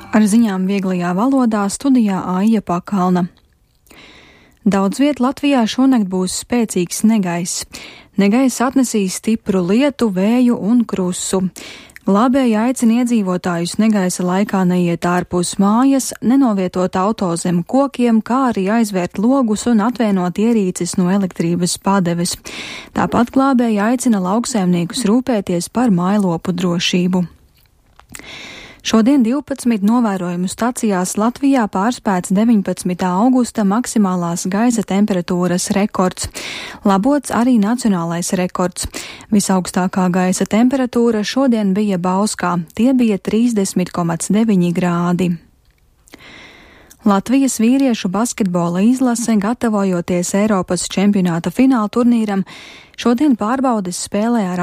Ar ziņām vieglajā valodā studijā Aija Pakalna. Daudz viet Latvijā šonakt būs spēcīgs negaiss. Negaiss atnesīs stipru lietu, vēju un krusu. Glābēji aicina iedzīvotājus negaisa laikā neiet ārpus mājas, nenovietot auto zem kokiem, kā arī aizvērt logus un atvēnot ierīces no elektrības padeves. Tāpat glābēji aicina lauksaimniekus rūpēties par mājlopu drošību. Šodien 12 novērojumu stacijās Latvijā pārspēts 19. augusta maksimālās gaisa temperatūras rekords. Labots arī nacionālais rekords. Visaugstākā gaisa temperatūra šodien bija Bauskā, tie bija 30,9 grādi. Latvijas vīriešu basketbola izlase, gatavojoties Eiropas čempionāta fināla turnīram, šodien pārbaudes spēlē ar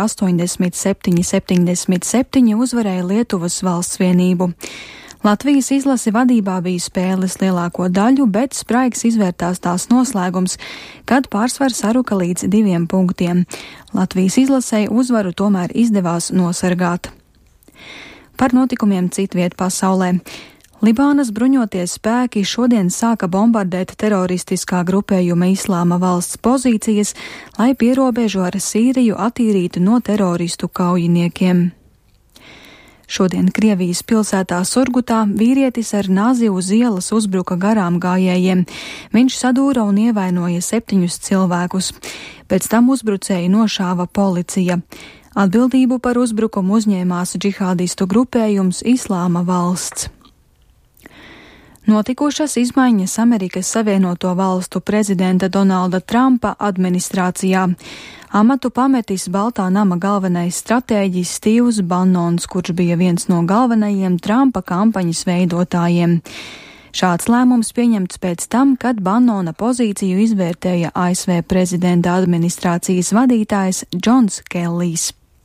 87-77 uzvarēja Lietuvas valsts vienību. Latvijas izlase vadībā bija spēles lielāko daļu, bet spraigs izvērtās tās noslēgums, kad pārsvars saruka līdz 2 punktiem. Latvijas izlasei uzvaru tomēr izdevās nosargāt. Par notikumiem citviet pasaulē. Libānas bruņoties spēki šodien sāka bombardēt teroristiskā grupējuma Islāma valsts pozīcijas, lai pierobežu ar Sīriju attīrītu no teroristu kaujiniekiem. Šodien Krievijas pilsētā Surgutā vīrietis ar nazi uz ielas uzbruka garām gājējiem. Viņš sadūra un ievainoja 7 cilvēkus. Pēc tam uzbrucēju nošāva policija. Atbildību par uzbrukumu uzņēmās džihādistu grupējums Islāma valsts. Notikušas izmaiņas Amerikas Savienoto Valstu prezidenta Donalda Trumpa administrācijā. Amatu pametis Baltā nama galvenais stratēģis Stīvs Bannons, kurš bija viens no galvenajiem Trumpa kampaņas veidotājiem. Šāds lēmums pieņemts pēc tam, kad Bannona pozīciju izvērtēja ASV prezidenta administrācijas vadītājs Džons Kellijs.